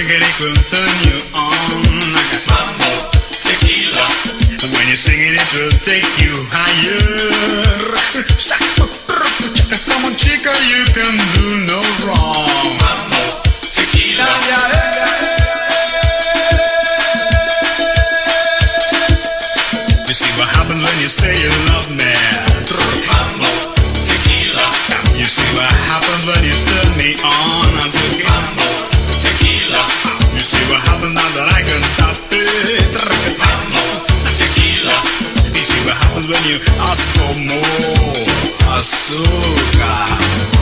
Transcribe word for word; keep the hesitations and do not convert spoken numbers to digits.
it, it will turn you on. Like mambo, tequila. And when you sing it, it will take you higher. Come on, chica, you can do no wrong. Mambo, tequila. Yeah, yeah, yeah. You see what happens when you say you love me. Mambo, tequila. You see what happens when you turn me on. I say, mambo, tequila. You see what happens now that I can stop it. Mambo, tequila. You see what happens when you ask for more azúcar.